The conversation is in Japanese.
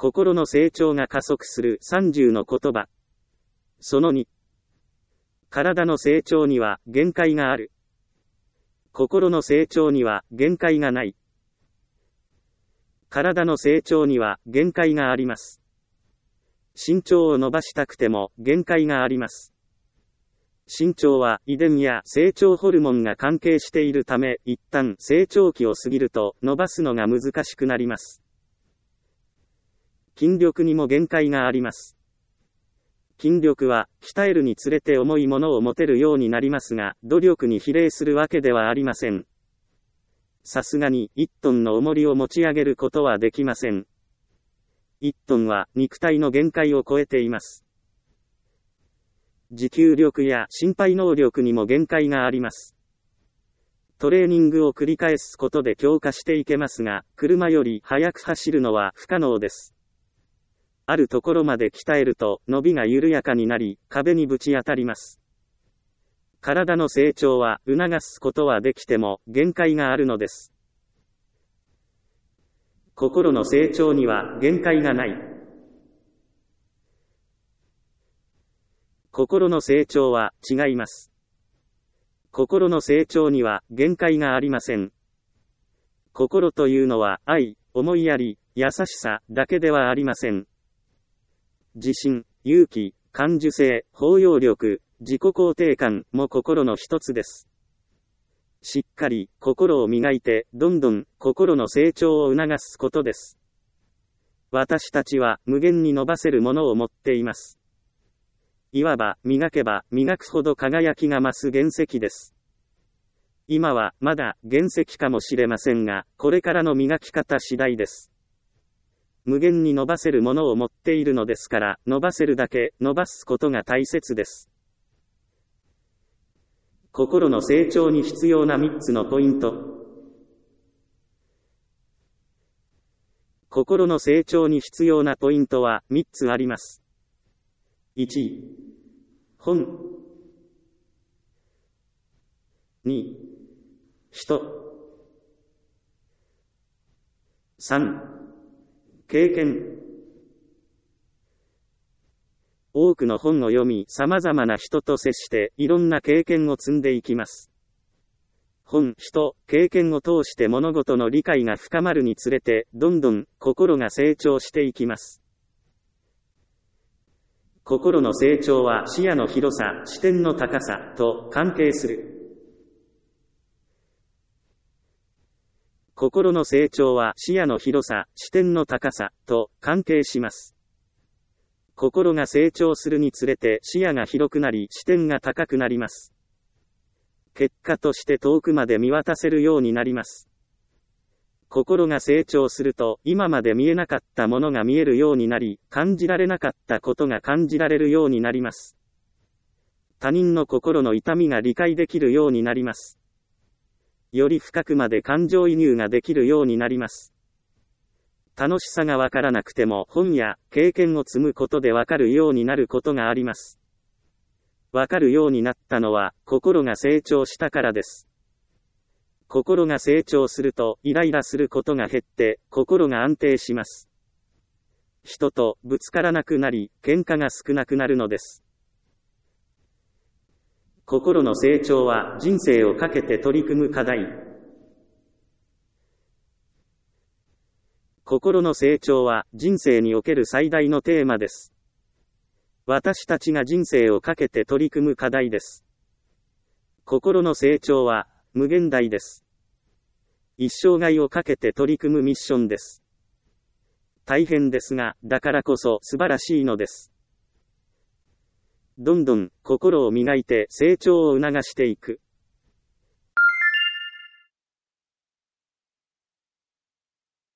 心の成長が加速する30の言葉。その2。体の成長には限界がある。心の成長には限界がない。体の成長には限界があります。身長を伸ばしたくても限界があります。身長は遺伝や成長ホルモンが関係しているため、一旦成長期を過ぎると伸ばすのが難しくなります。筋力にも限界があります。筋力は鍛えるにつれて重いものを持てるようになりますが、努力に比例するわけではありません。さすがに1トンの重りを持ち上げることはできません。1トンは肉体の限界を超えています。持久力や心肺能力にも限界があります。トレーニングを繰り返すことで強化していけますが、車より速く走るのは不可能です。あるところまで鍛えると伸びが緩やかになり、壁にぶち当たります。体の成長は促すことはできても限界があるのです。心の成長には限界がない。心の成長は違います。心の成長には限界がありません。心というのは愛、思いやり、優しさだけではありません。自信、勇気、感受性、包容力、自己肯定感も心の一つです。しっかり心を磨いてどんどん心の成長を促すことです。私たちは無限に伸ばせるものを持っています。いわば磨けば磨くほど輝きが増す原石です。今はまだ原石かもしれませんが、これからの磨き方次第です。無限に伸ばせるものを持っているのですから、伸ばせるだけ伸ばすことが大切です。心の成長に必要な3つのポイント。心の成長に必要なポイントは3つあります。1、本。2、人。3、経験。多くの本を読み、様々な人と接して、いろんな経験を積んでいきます。本、人、経験を通して物事の理解が深まるにつれて、どんどん心が成長していきます。心の成長は視野の広さ、視点の高さと関係する。心の成長は視野の広さ、視点の高さと関係します。心が成長するにつれて視野が広くなり視点が高くなります。結果として遠くまで見渡せるようになります。心が成長すると今まで見えなかったものが見えるようになり、感じられなかったことが感じられるようになります。他人の心の痛みが理解できるようになります。より深くまで感情移入ができるようになります。楽しさがわからなくても本や経験を積むことでわかるようになることがあります。わかるようになったのは心が成長したからです。心が成長するとイライラすることが減って心が安定します。人とぶつからなくなり喧嘩が少なくなるのです。心の成長は人生をかけて取り組む課題。心の成長は人生における最大のテーマです。私たちが人生をかけて取り組む課題です。心の成長は無限大です。一生涯をかけて取り組むミッションです。大変ですが、だからこそ素晴らしいのです。どんどん心を磨いて成長を促していく。